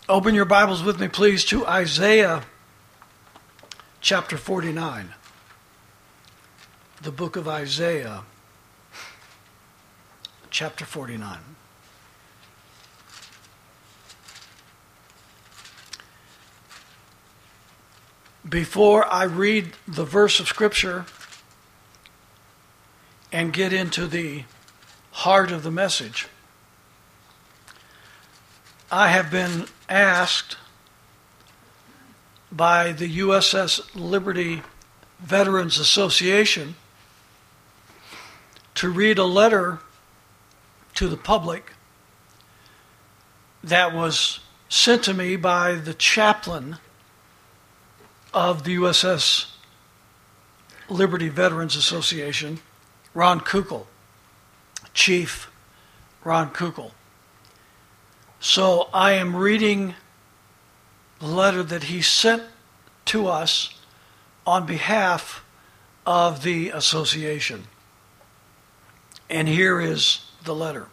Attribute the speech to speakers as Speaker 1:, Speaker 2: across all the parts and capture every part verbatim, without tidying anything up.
Speaker 1: Open your Bibles with me, please, to Isaiah chapter forty-nine. The book of Isaiah, chapter forty-nine. Before I read the verse of Scripture and get into the heart of the message, I have been asked by the U S S Liberty Veterans Association to read a letter to the public that was sent to me by the chaplain of the U S S Liberty Veterans Association, Ron Kukul, Chief Ron Kukul. So I am reading the letter that he sent to us on behalf of the association. And here is the letter.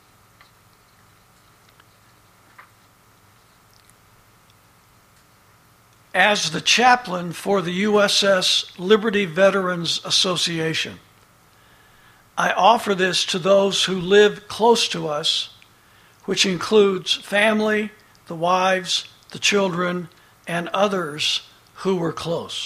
Speaker 1: As the chaplain for the U S S Liberty Veterans Association, I offer this to those who live close to us, which includes family, the wives, the children, and others who were close.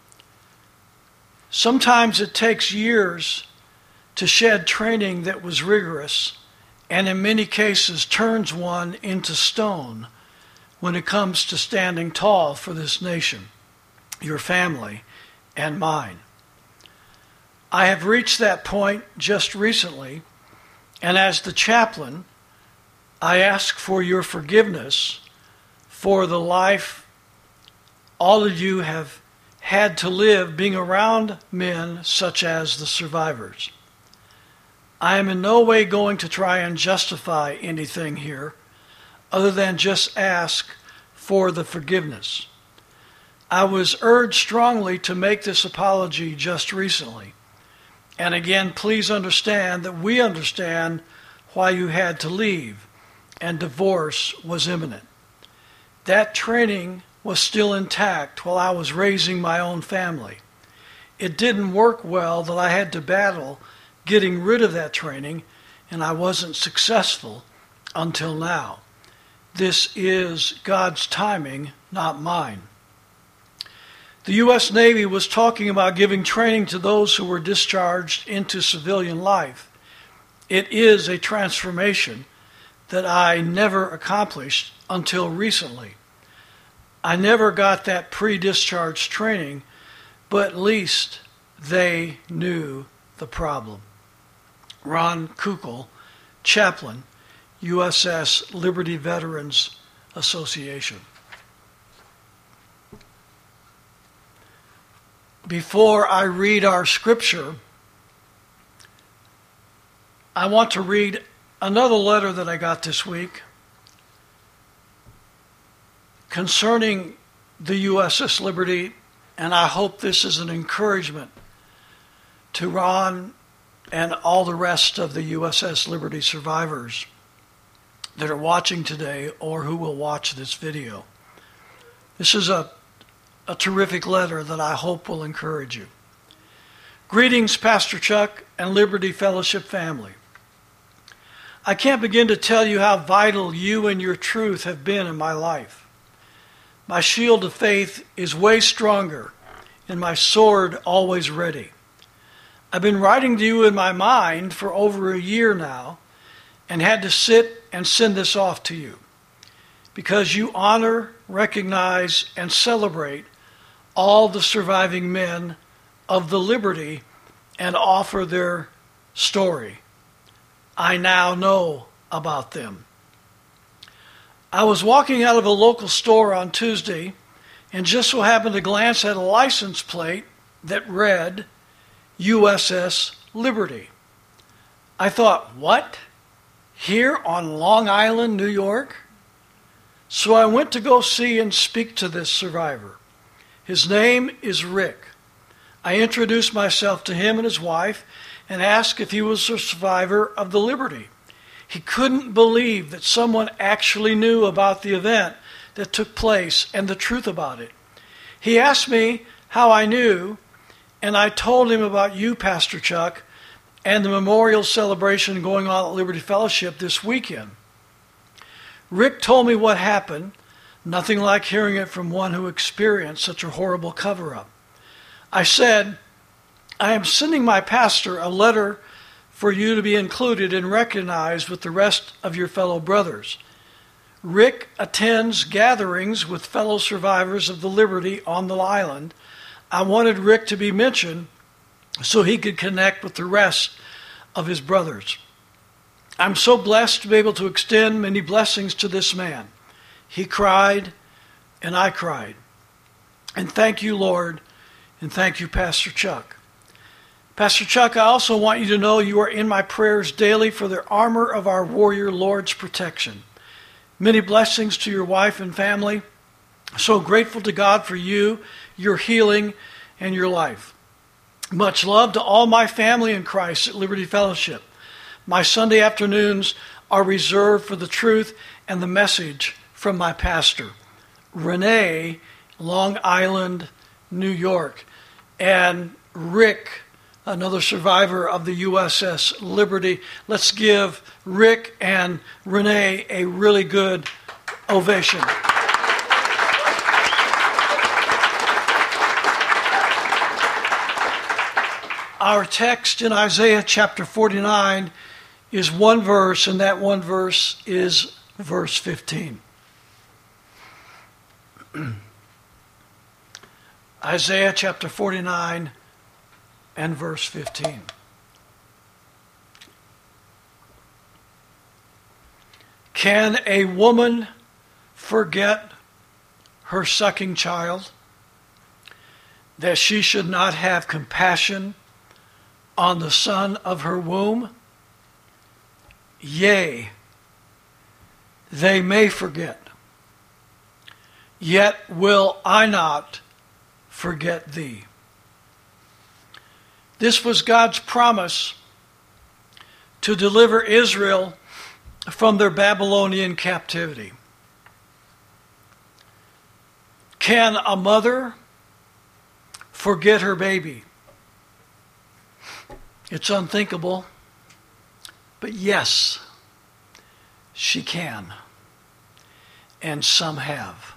Speaker 1: Sometimes it takes years to shed training that was rigorous, and in many cases turns one into stone when it comes to standing tall for this nation, your family, and mine. I have reached that point just recently, and as the chaplain, I ask for your forgiveness for the life all of you have had to live being around men such as the survivors. I am in no way going to try and justify anything here other than just ask for the forgiveness. I was urged strongly to make this apology just recently. And again, please understand that we understand why you had to leave and divorce was imminent. That training was still intact while I was raising my own family. It didn't work well that I had to battle getting rid of that training, and I wasn't successful until now. This is God's timing, not mine. The U S Navy was talking about giving training to those who were discharged into civilian life. It is a transformation that I never accomplished until recently. I never got that pre-discharge training, but at least they knew the problem. Ron Kukul, Chaplain, U S S Liberty Veterans Association. Before I read our scripture, I want to read another letter that I got this week concerning the U S S Liberty, and I hope this is an encouragement to Ron and all the rest of the U S S Liberty survivors that are watching today or who will watch this video. This is a, a terrific letter that I hope will encourage you. Greetings, Pastor Chuck and Liberty Fellowship family. I can't begin to tell you how vital you and your truth have been in my life. My shield of faith is way stronger and my sword always ready. I've been writing to you in my mind for over a year now and had to sit and send this off to you because you honor, recognize, and celebrate all the surviving men of the Liberty and offer their story. I now know about them. I was walking out of a local store on Tuesday and just so happened to glance at a license plate that read U S S Liberty. I thought, what? Here on Long Island, New York? So I went to go see and speak to this survivor. His name is Rick. I introduced myself to him and his wife and asked if he was a survivor of the Liberty. He couldn't believe that someone actually knew about the event that took place and the truth about it. He asked me how I knew, and I told him about you, Pastor Chuck, and the memorial celebration going on at Liberty Fellowship this weekend. Rick told me what happened, nothing like hearing it from one who experienced such a horrible cover-up. I said, I am sending my pastor a letter for you to be included and recognized with the rest of your fellow brothers. Rick attends gatherings with fellow survivors of the Liberty on the island. I wanted Rick to be mentioned so he could connect with the rest of his brothers. I'm so blessed to be able to extend many blessings to this man. He cried, and I cried. And thank you, Lord, and thank you, Pastor Chuck. Pastor Chuck, I also want you to know you are in my prayers daily for the armor of our warrior Lord's protection. Many blessings to your wife and family. So grateful to God for you, your healing, and your life. Much love to all my family in Christ at Liberty Fellowship. My Sunday afternoons are reserved for the truth and the message from my pastor, Renee, Long Island, New York, and Rick, another survivor of the U S S Liberty. Let's give Rick and Renee a really good ovation. Our text in Isaiah chapter forty-nine is one verse, and that one verse is verse fifteen. Isaiah chapter forty-nine and verse fifteen. Can a woman forget her sucking child, that she should not have compassion on the son of her womb? Yea, they may forget, yet will I not forget thee. This was God's promise to deliver Israel from their Babylonian captivity. Can a mother forget her baby? It's unthinkable, but yes, she can, and some have.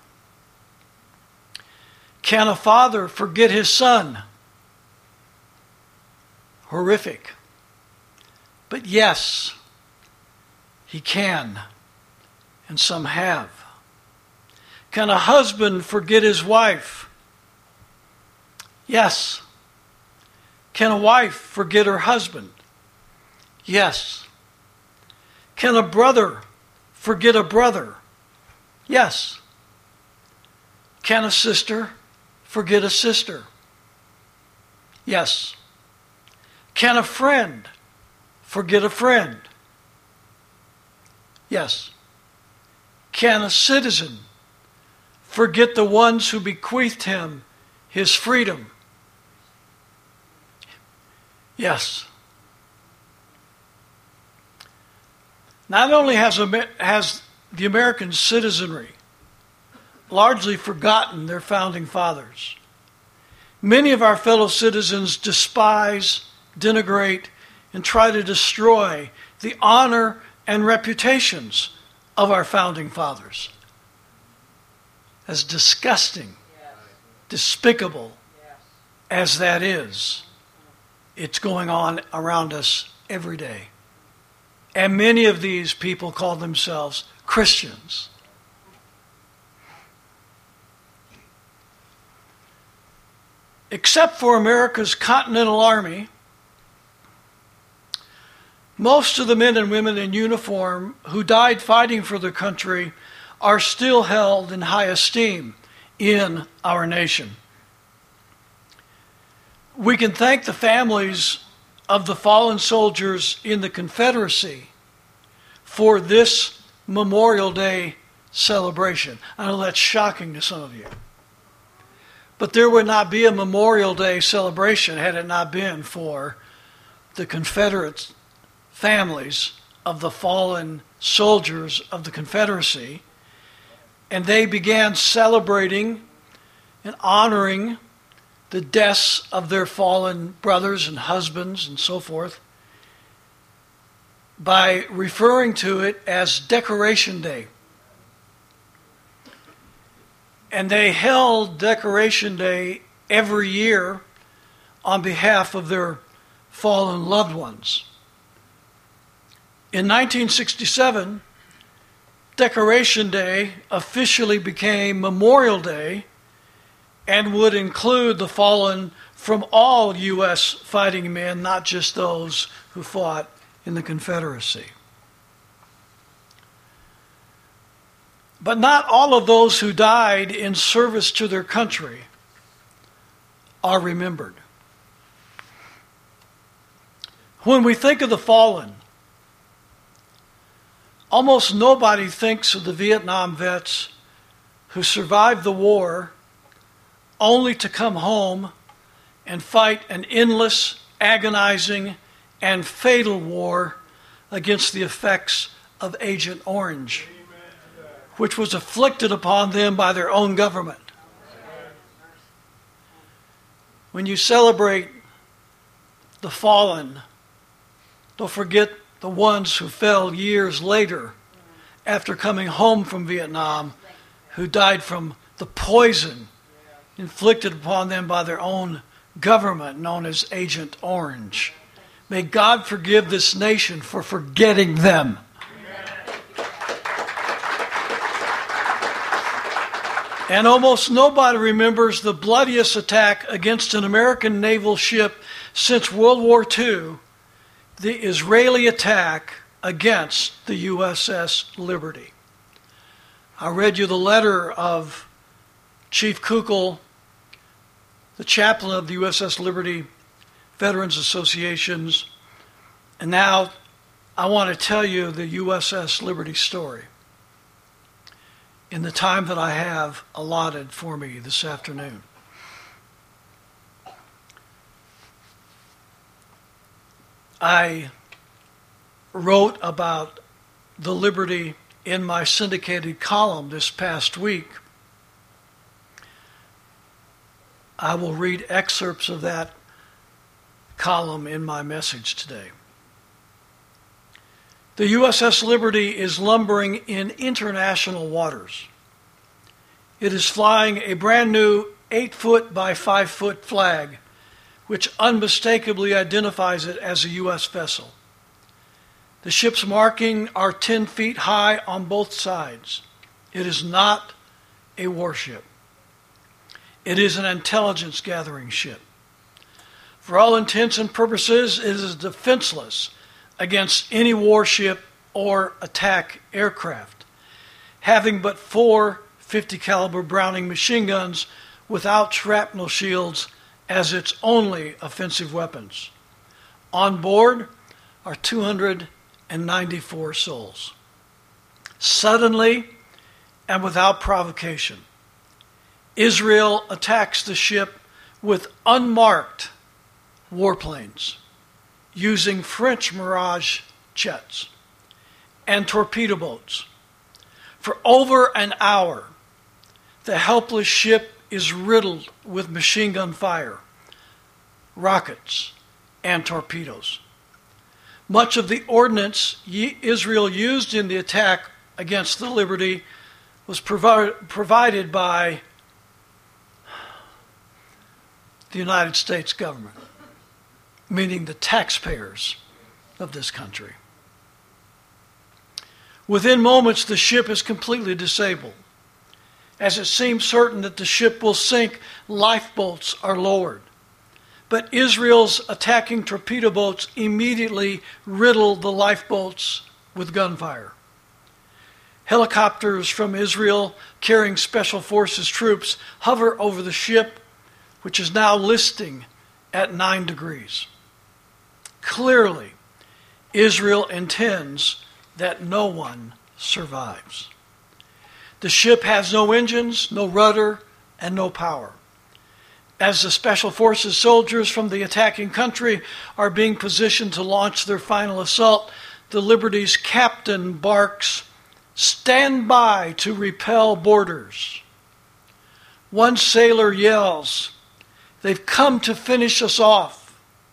Speaker 1: Can a father forget his son? Horrific. But yes, he can, and some have. Can a husband forget his wife? Yes. Can a wife forget her husband? Yes. Can a brother forget a brother? Yes. Can a sister forget a sister? Yes. Can a friend forget a friend? Yes. Can a citizen forget the ones who bequeathed him his freedom? Yes. Not only has, has the American citizenry largely forgotten their founding fathers, many of our fellow citizens despise, denigrate, and try to destroy the honor and reputations of our founding fathers. As disgusting, yes. despicable yes. as that is, it's going on around us every day. And many of these people call themselves Christians. Except for America's Continental Army, most of the men and women in uniform who died fighting for their country are still held in high esteem in our nation. We can thank the families of the fallen soldiers in the Confederacy for this Memorial Day celebration. I know that's shocking to some of you. But there would not be a Memorial Day celebration had it not been for the Confederate families of the fallen soldiers of the Confederacy, and they began celebrating and honoring the deaths of their fallen brothers and husbands and so forth by referring to it as Decoration Day. And they held Decoration Day every year on behalf of their fallen loved ones. In nineteen sixty-seven, Decoration Day officially became Memorial Day and would include the fallen from all U S fighting men, not just those who fought in the Confederacy. But not all of those who died in service to their country are remembered. When we think of the fallen, almost nobody thinks of the Vietnam vets who survived the war only to come home and fight an endless, agonizing, and fatal war against the effects of Agent Orange, which was inflicted upon them by their own government. When you celebrate the fallen, don't forget the ones who fell years later after coming home from Vietnam, who died from the poison inflicted upon them by their own government known as Agent Orange. May God forgive this nation for forgetting them. And almost nobody remembers the bloodiest attack against an American naval ship since World War Two, the Israeli attack against the U S S Liberty. I read you the letter of Chief Kukul, the chaplain of the U S S Liberty Veterans Associations, and now I want to tell you the U S S Liberty story in the time that I have allotted for me this afternoon. I wrote about the Liberty in my syndicated column this past week. I will read excerpts of that column in my message today. The U S S Liberty is lumbering in international waters. It is flying a brand new eight foot by five foot flag, which unmistakably identifies it as a U S vessel. The ship's markings are ten feet high on both sides. It is not a warship. It is an intelligence gathering ship. For all intents and purposes, it is defenseless against any warship or attack aircraft, having but four fifty caliber Browning machine guns without shrapnel shields as its only offensive weapons. On board are two hundred ninety-four souls. Suddenly and without provocation, Israel attacks the ship with unmarked warplanes using French Mirage jets and torpedo boats. For over an hour, the helpless ship is riddled with machine gun fire, rockets, and torpedoes. Much of the ordnance Israel used in the attack against the Liberty was provi- provided by the United States government, meaning the taxpayers of this country. Within moments, the ship is completely disabled. As it seems certain that the ship will sink, lifeboats are lowered. But Israel's attacking torpedo boats immediately riddle the lifeboats with gunfire. Helicopters from Israel carrying Special Forces troops hover over the ship, which is now listing at nine degrees. Clearly, Israel intends that no one survives. The ship has no engines, no rudder, and no power. As the Special Forces soldiers from the attacking country are being positioned to launch their final assault, the Liberty's captain barks, "Stand by to repel boarders." One sailor yells, "They've come to finish us off."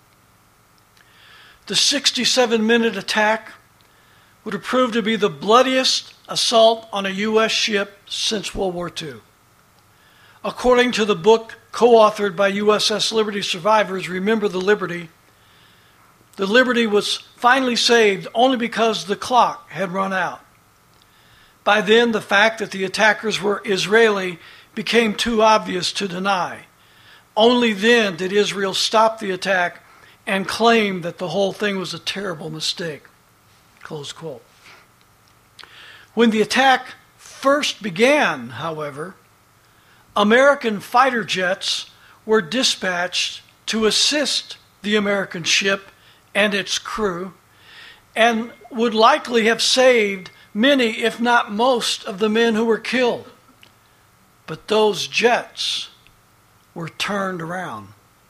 Speaker 1: The sixty-seven minute attack would have proved to be the bloodiest assault on a U S ship since World War Two. According to the book co-authored by U S S Liberty survivors, Remember the Liberty, the Liberty was finally saved only because the clock had run out. By then, the fact that the attackers were Israeli became too obvious to deny. Only then did Israel stop the attack and claim that the whole thing was a terrible mistake. Close quote. When the attack first began, however, American fighter jets were dispatched to assist the American ship and its crew, and would likely have saved many, if not most, of the men who were killed. But those jets were turned around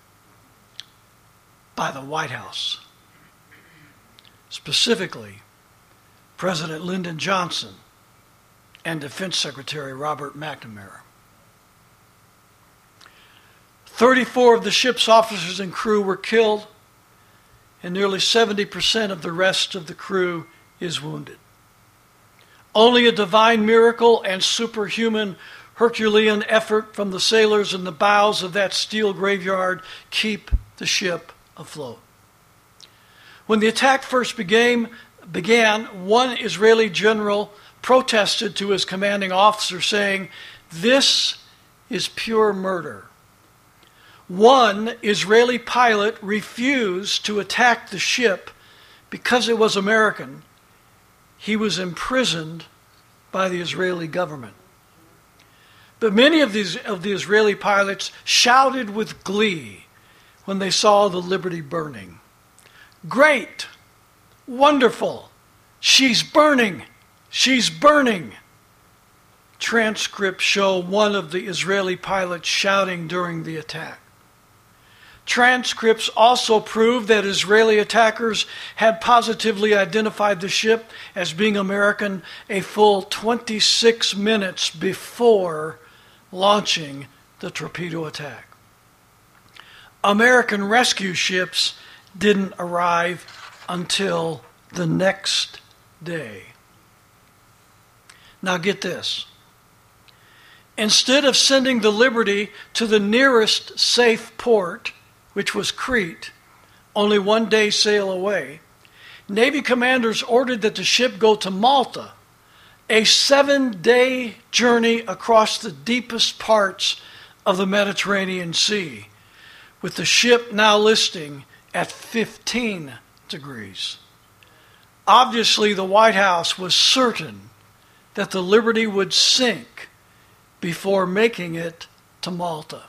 Speaker 1: by the White House. Specifically, President Lyndon Johnson and Defense Secretary Robert McNamara. thirty-four of the ship's officers and crew were killed, and nearly seventy percent of the rest of the crew is wounded. Only a divine miracle and superhuman Herculean effort from the sailors in the bows of that steel graveyard keep the ship afloat. When the attack first began, began, one Israeli general protested to his commanding officer, saying, "This is pure murder." One Israeli pilot refused to attack the ship because it was American. He was imprisoned by the Israeli government. But many of these of the Israeli pilots shouted with glee when they saw the Liberty burning. "Great! Wonderful! She's burning! She's burning!" Transcripts show one of the Israeli pilots shouting during the attack. Transcripts also prove that Israeli attackers had positively identified the ship as being American a full twenty-six minutes before launching the torpedo attack. American rescue ships didn't arrive until the next day. Now get this. Instead of sending the Liberty to the nearest safe port, which was Crete, only one day's sail away, Navy commanders ordered that the ship go to Malta, a seven-day journey across the deepest parts of the Mediterranean Sea, with the ship now listing at fifteen degrees. Obviously, the White House was certain that the Liberty would sink before making it to Malta.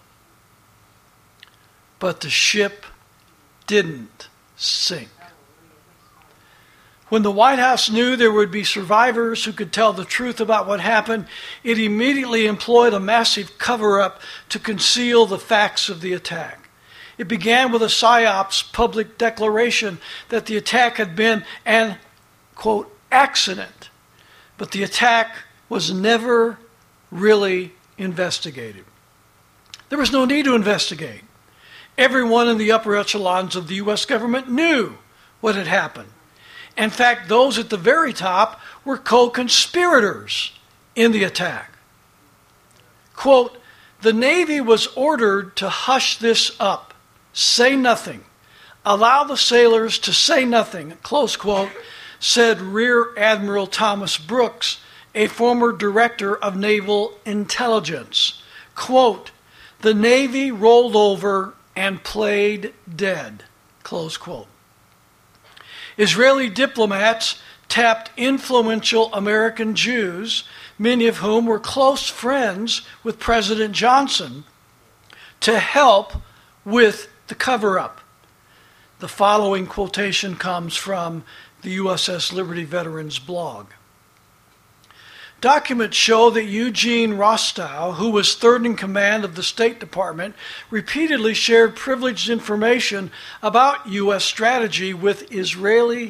Speaker 1: But the ship didn't sink. When the White House knew there would be survivors who could tell the truth about what happened, it immediately employed a massive cover-up to conceal the facts of the attack. It began with a PSYOP's public declaration that the attack had been an, quote, accident, but the attack was never really investigated. There was no need to investigate. Everyone in the upper echelons of the U S government knew what had happened. In fact, those at the very top were co-conspirators in the attack. Quote, "The Navy was ordered to hush this up, say nothing, allow the sailors to say nothing," close quote, said Rear Admiral Thomas Brooks, a former director of naval intelligence. Quote, "The Navy rolled over and played dead," close quote. Israeli diplomats tapped influential American Jews, many of whom were close friends with President Johnson, to help with the cover-up. The following quotation comes from the U S S Liberty Veterans blog. Documents show that Eugene Rostow, who was third in command of the State Department, repeatedly shared privileged information about U S strategy with Israeli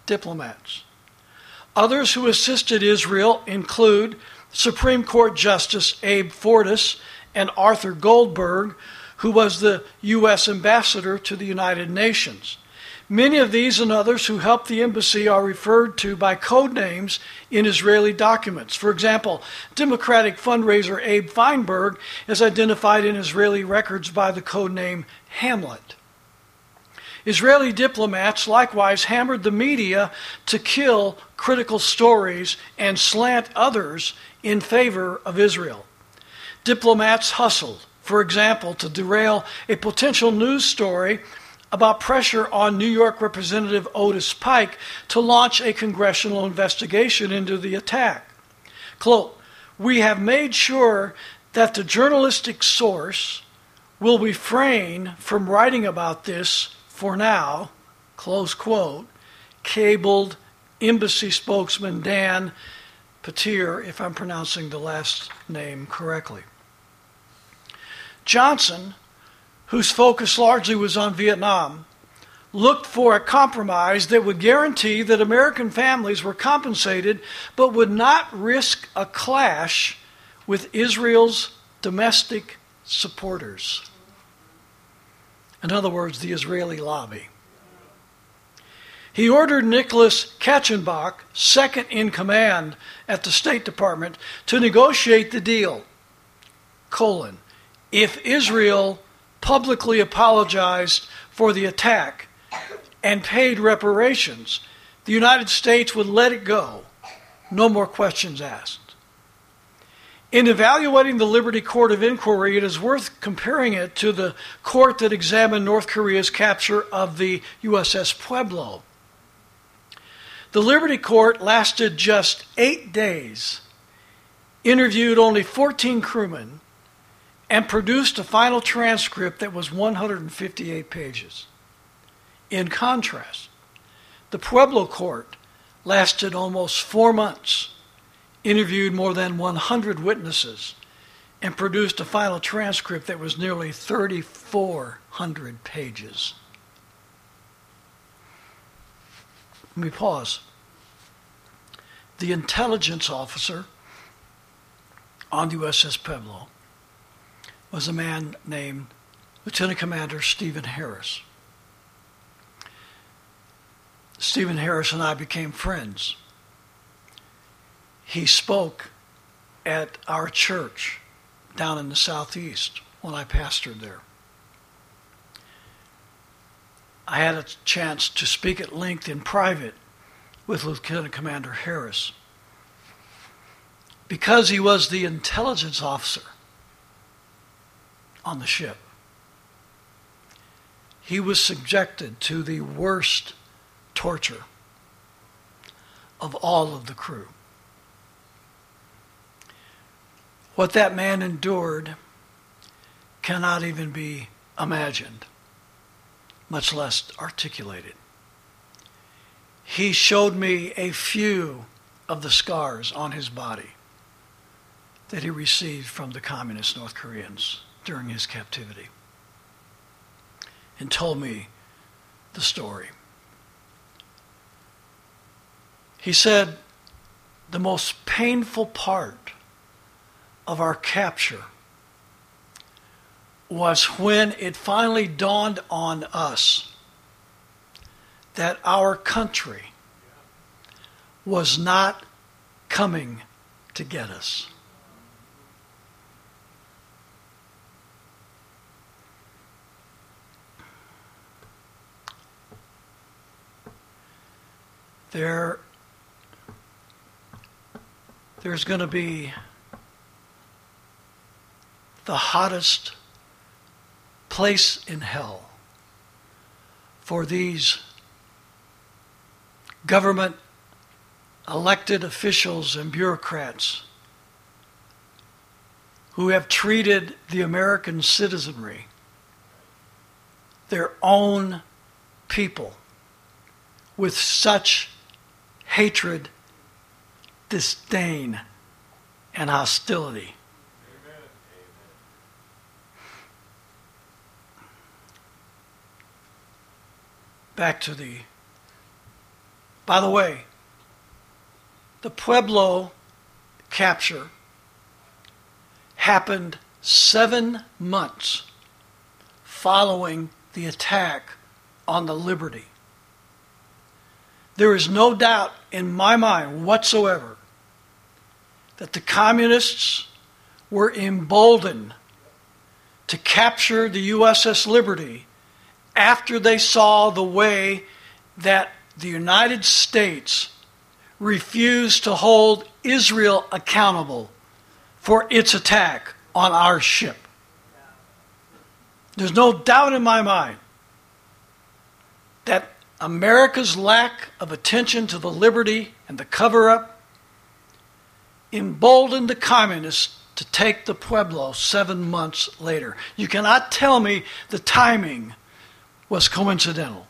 Speaker 1: diplomats. Others who assisted Israel include Supreme Court Justice Abe Fortas and Arthur Goldberg, who was the U S ambassador to the United Nations. Many of these and others who helped the embassy are referred to by code names in Israeli documents. For example, Democratic fundraiser Abe Feinberg is identified in Israeli records by the code name Hamlet. Israeli diplomats likewise hammered the media to kill critical stories and slant others in favor of Israel. Diplomats hustled, for example, to derail a potential news story about pressure on New York Representative Otis Pike to launch a congressional investigation into the attack. Quote, "We have made sure that the journalistic source will refrain from writing about this for now," close quote, cabled embassy spokesman Dan Patir, if I'm pronouncing the last name correctly. Johnson, whose focus largely was on Vietnam, looked for a compromise that would guarantee that American families were compensated but would not risk a clash with Israel's domestic supporters. In other words, the Israeli lobby. He ordered Nicholas Katzenbach, second in command at the State Department, to negotiate the deal, colon, if Israel publicly apologized for the attack and paid reparations, the United States would let it go. No more questions asked. In evaluating the Liberty Court of Inquiry, it is worth comparing it to the court that examined North Korea's capture of the U S S Pueblo. The Liberty Court lasted just eight days, interviewed only fourteen crewmen, and produced a final transcript that was one hundred fifty-eight pages. In contrast, the Pueblo Court lasted almost four months, interviewed more than one hundred witnesses, and produced a final transcript that was nearly three thousand four hundred pages. Let me pause. The intelligence officer on the U S S Pueblo was a man named Lieutenant Commander Stephen Harris. Stephen Harris and I became friends. He spoke at our church down in the southeast when I pastored there. I had a chance to speak at length in private with Lieutenant Commander Harris. Because he was the intelligence officer on the ship, he was subjected to the worst torture of all of the crew. What that man endured cannot even be imagined, much less articulated. He showed me a few of the scars on his body that he received from the communist North Koreans during his captivity, and told me the story. He said the most painful part of our capture was when it finally dawned on us that our country was not coming to get us. There, there's going to be the hottest place in hell for these government elected officials and bureaucrats who have treated the American citizenry, their own people, with such hatred, disdain, and hostility.
Speaker 2: Amen.
Speaker 1: Back to the By the way, the Pueblo capture happened seven months following the attack on the Liberty. There is no doubt in my mind whatsoever that the communists were emboldened to capture the U S S Liberty after they saw the way that the United States refused to hold Israel accountable for its attack on our ship. There's no doubt in my mind that America's lack of attention to the Liberty and the cover-up emboldened the communists to take the Pueblo seven months later. You cannot tell me the timing was coincidental.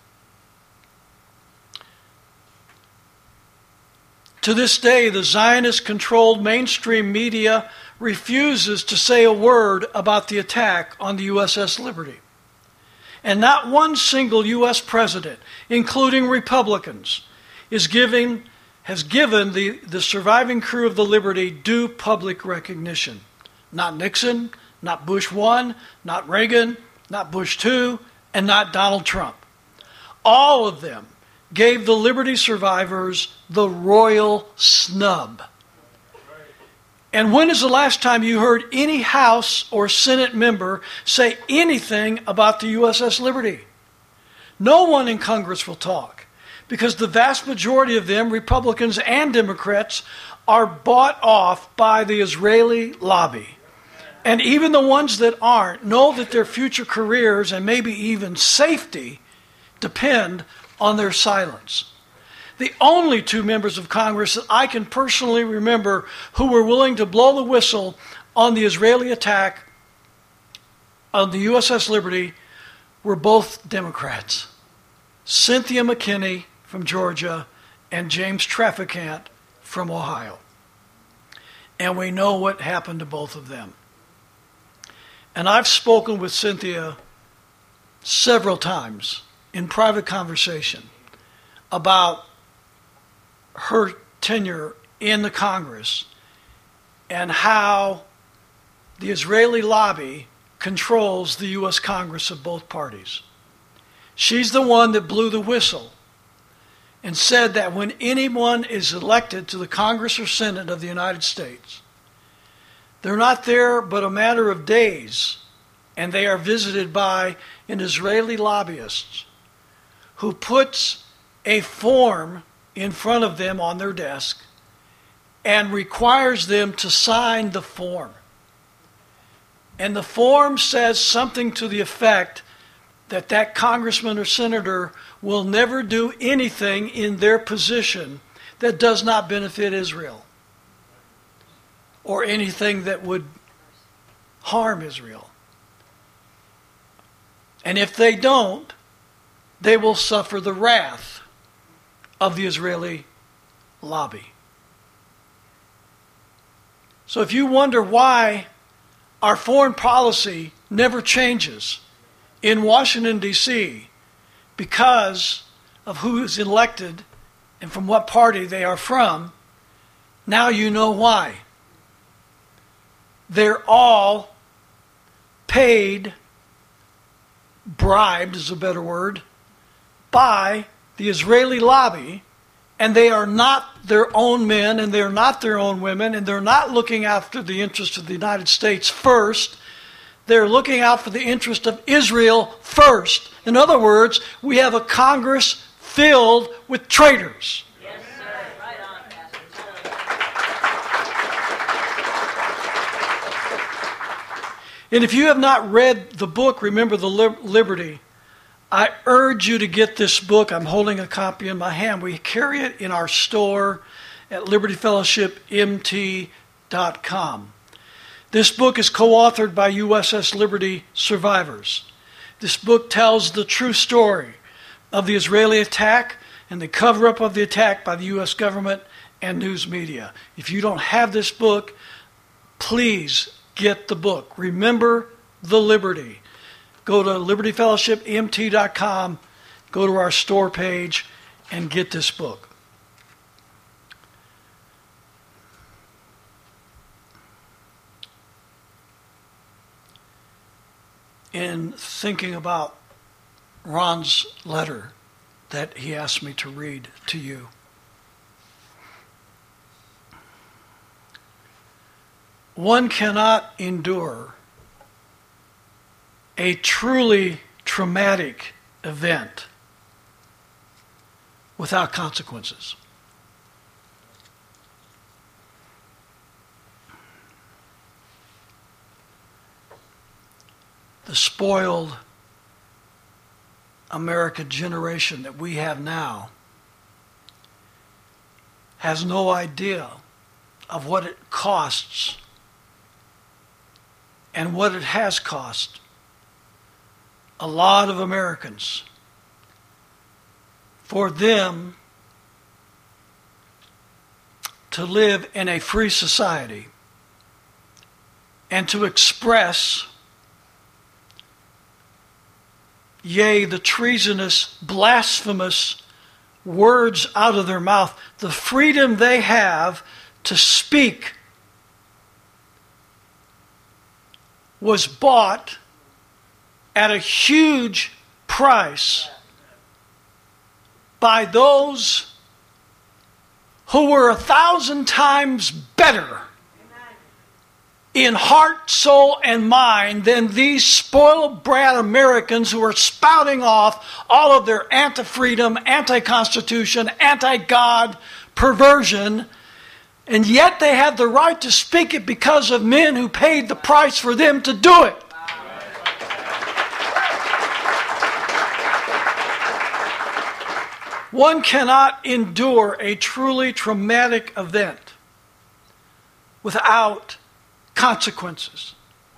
Speaker 1: To this day, the Zionist-controlled mainstream media refuses to say a word about the attack on the U S S Liberty. And not one single U S president, including Republicans, is giving, has given the, the surviving crew of the Liberty due public recognition. Not Nixon, not Bush one, not Reagan, not Bush two, and not Donald Trump. All of them gave the Liberty survivors the royal snub. And when is the last time you heard any House or Senate member say anything about the U S S Liberty? No one in Congress will talk, because the vast majority of them, Republicans and Democrats, are bought off by the Israeli lobby. And even the ones that aren't know that their future careers and maybe even safety depend on their silence. The only two members of Congress that I can personally remember who were willing to blow the whistle on the Israeli attack on the U S S Liberty were both Democrats. Cynthia McKinney from Georgia and James Traficant from Ohio. And we know what happened to both of them. And I've spoken with Cynthia several times in private conversation about her tenure in the Congress and how the Israeli lobby controls the U S Congress of both parties. She's the one that blew the whistle and said that when anyone is elected to the Congress or Senate of the United States, they're not there but a matter of days, and they are visited by an Israeli lobbyist who puts a form in front of them on their desk and requires them to sign the form. And the form says something to the effect that that congressman or senator will never do anything in their position that does not benefit Israel or anything that would harm Israel. And if they don't, they will suffer the wrath of the Israeli lobby. So if you wonder why our foreign policy never changes in Washington, D C, because of who is elected and from what party they are from, now you know why. They're all paid, bribed is a better word, by the Israeli lobby, and they are not their own men, and they're not their own women, and they're not looking after the interests of the United States first. They're looking out for the interest of Israel first. In other words, we have a Congress filled with traitors.
Speaker 2: Yes, sir. Right on, Pastor.
Speaker 1: And if you have not read the book, Remember the Liberty, I urge you to get this book. I'm holding a copy in my hand. We carry it in our store at liberty fellowship m t dot com. This book is co-authored by U S S Liberty survivors. This book tells the true story of the Israeli attack and the cover-up of the attack by the U S government and news media. If you don't have this book, please get the book. Remember the Liberty. Go to liberty fellowship m t dot com, go to our store page, and get this book. in thinking about Ron's letter that he asked me to read to you. One cannot endure a truly traumatic event without consequences. The spoiled American generation that we have now has no idea of what it costs and what it has cost a lot of Americans for them to live in a free society and to express, yea, the treasonous, blasphemous words out of their mouth, the freedom they have to speak was bought at a huge price by those who were a thousand times better in heart, soul, and mind than these spoiled brat Americans who are spouting off all of their anti-freedom, anti-constitution, anti-God perversion, and yet they have the right to speak it because of men who paid the price for them to do it. One cannot endure a truly traumatic event without consequences.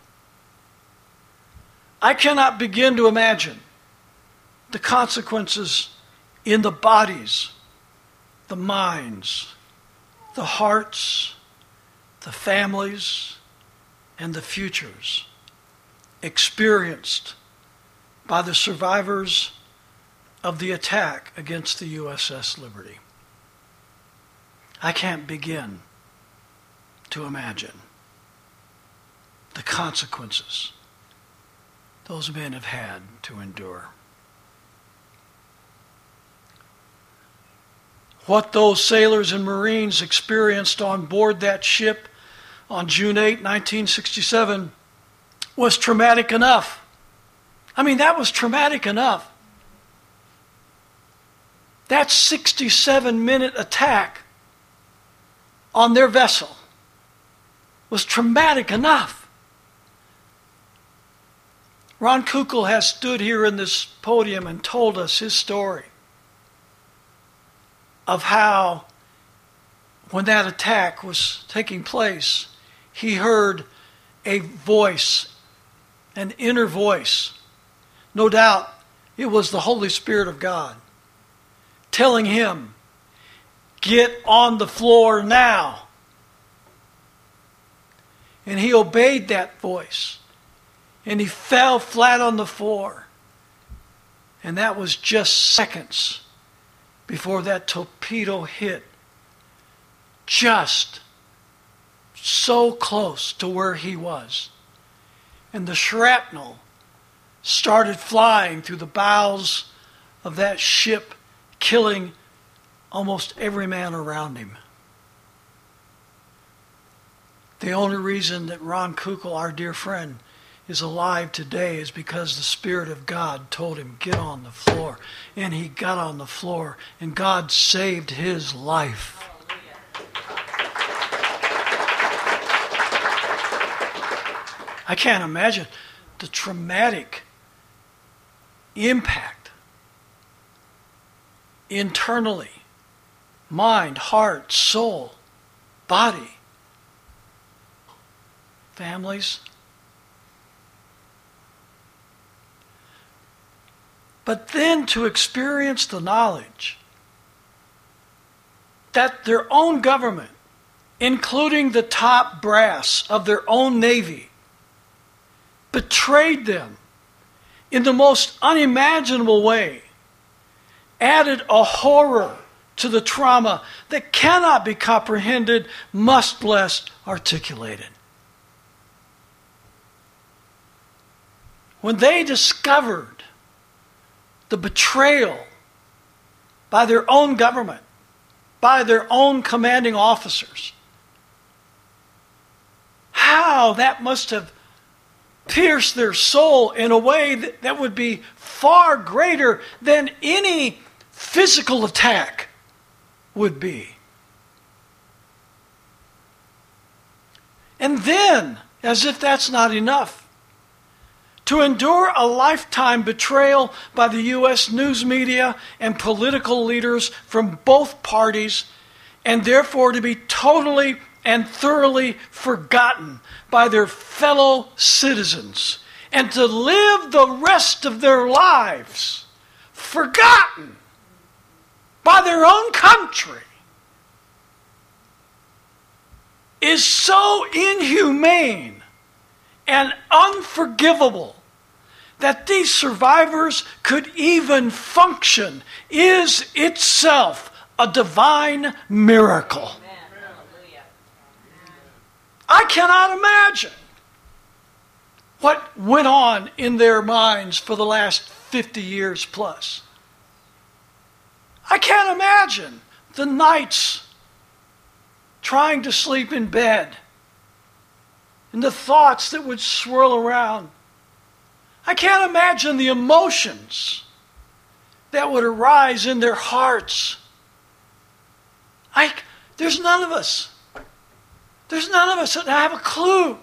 Speaker 1: I cannot begin to imagine the consequences in the bodies, the minds, the hearts, the families, and the futures experienced by the survivors of the attack against the U S S Liberty. I can't begin to imagine the consequences those men have had to endure. What those sailors and Marines experienced on board that ship on June eighth, nineteen sixty-seven was traumatic enough. I mean, that was traumatic enough. That sixty-seven minute attack on their vessel was traumatic enough. Ron Kukl has stood here in this podium and told us his story of how, when that attack was taking place, he heard a voice, an inner voice. No doubt it was the Holy Spirit of God telling him, "Get on the floor now." And he obeyed that voice. And he fell flat on the floor. And that was just seconds before that torpedo hit. Just so close to where he was. And the shrapnel started flying through the bows of that ship, killing almost every man around him. The only reason that Ron Kukl, our dear friend, is alive today is because the Spirit of God told him, "Get on the floor." And he got on the floor, and God saved his life. I can't imagine the traumatic impact internally, mind, heart, soul, body, families. But then to experience the knowledge that their own government, including the top brass of their own Navy, betrayed them in the most unimaginable way, added a horror to the trauma that cannot be comprehended, much less articulated. when they discovered the betrayal by their own government, by their own commanding officers, how that must have pierced their soul in a way that, that would be far greater than any physical attack would be. And then, as if that's not enough, to endure a lifetime betrayal by the U S news media and political leaders from both parties, and therefore to be totally and thoroughly forgotten by their fellow citizens, and to live the rest of their lives forgotten by their own country, is so inhumane and unforgivable that these survivors could even function is itself a divine miracle. I cannot imagine what went on in their minds for the last fifty years plus. I can't imagine the nights trying to sleep in bed and the thoughts that would swirl around. I can't imagine the emotions that would arise in their hearts. I, there's none of us. There's none of us that have a clue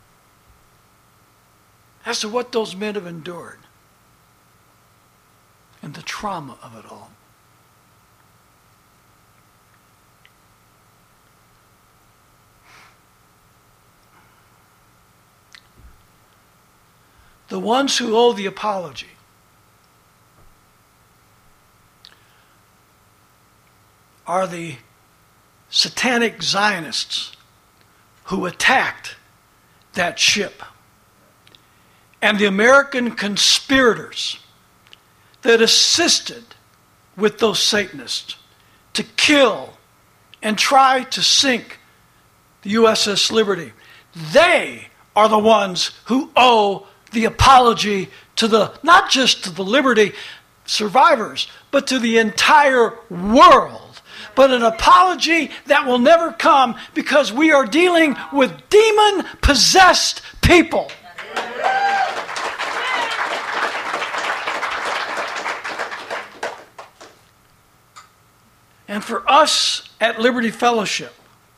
Speaker 1: as to what those men have endured and the trauma of it all. The ones who owe the apology are the satanic Zionists who attacked that ship, and the American conspirators that assisted with those Satanists to kill and try to sink the U S S Liberty. They are the ones who owe the apology to the, not just to the Liberty survivors, but to the entire world. But an apology that will never come because we are dealing with demon-possessed people. And for us at Liberty Fellowship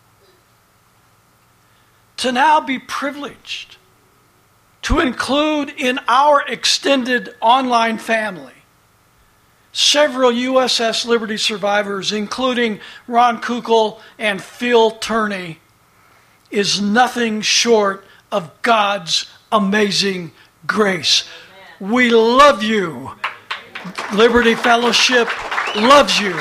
Speaker 1: to now be privileged to include in our extended online family several U S S Liberty survivors, including Ron Kukul and Phil Turney, is nothing short of God's amazing grace. We love you. Liberty Fellowship loves you.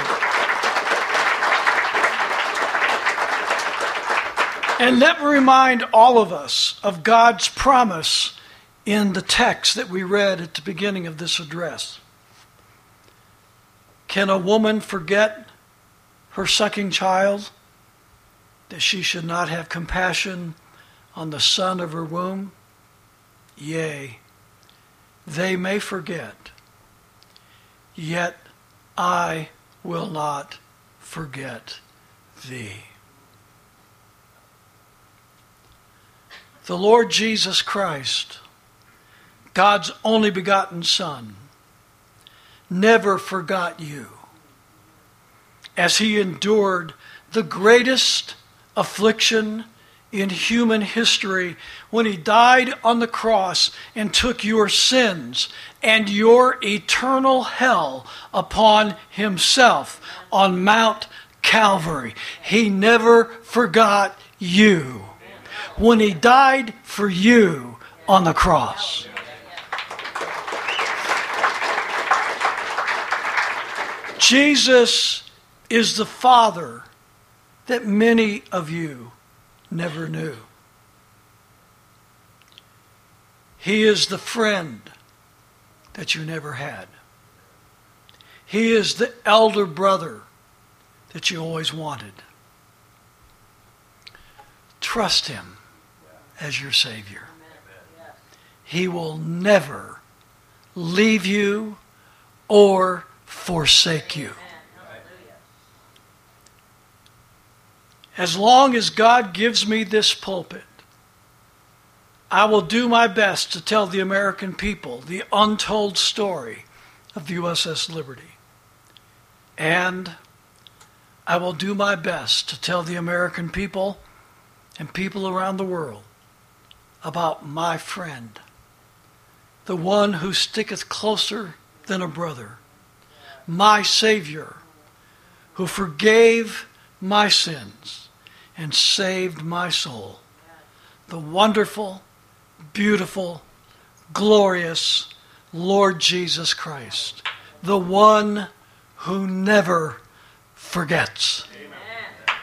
Speaker 1: And let me remind all of us of God's promise in the text that we read at the beginning of this address. Can a woman forget her sucking child, that she should not have compassion on the son of her womb? Yea, they may forget, yet I will not forget thee. The Lord Jesus Christ, God's only begotten Son, never forgot you as he endured the greatest affliction in human history when he died on the cross and took your sins and your eternal hell upon himself on Mount Calvary. He never forgot you when he died for you on the cross. Jesus is the Father that many of you never knew. He is the friend that you never had. He is the elder brother that you always wanted. Trust him as your Savior. He will never leave you or forsake you. As long as God gives me this pulpit, I will do my best to tell the American people the untold story of the U S S Liberty. And I will do my best to tell the American people and people around the world about my friend, the one who sticketh closer than a brother, my Savior, who forgave my sins and saved my soul, the wonderful, beautiful, glorious Lord Jesus Christ, the one who never forgets. Amen.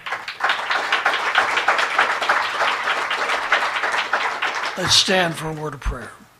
Speaker 1: Let's stand for a word of prayer.